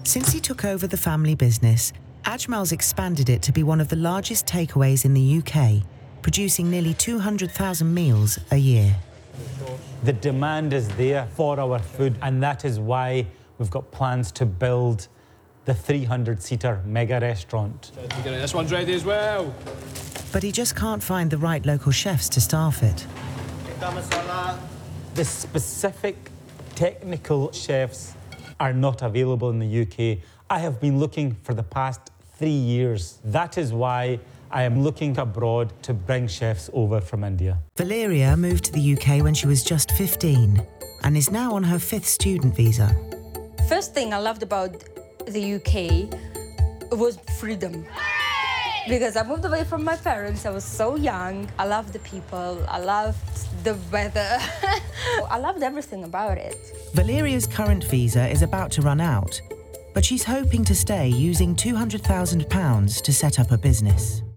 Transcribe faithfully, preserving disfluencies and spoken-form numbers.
Since he took over the family business, Ajmal's expanded it to be one of the largest takeaways in the U K, producing nearly two hundred thousand meals a year. The demand is there for our food, and that is why we've got plans to build the three hundred seater mega restaurant. This one's ready as well. But he just can't find the right local chefs to staff it. The specific technical chefs are not available in the U K. I have been looking for the past three years. That is why I am looking abroad to bring chefs over from India. Valeria moved to the U K when she was just fifteen and is now on her fifth student visa. First thing I loved about the U K was freedom. Because I moved away from my parents, I was so young. I loved the people, I loved the weather. I loved everything about it. Valeria's current visa is about to run out, but she's hoping to stay using two hundred thousand pounds to set up a business.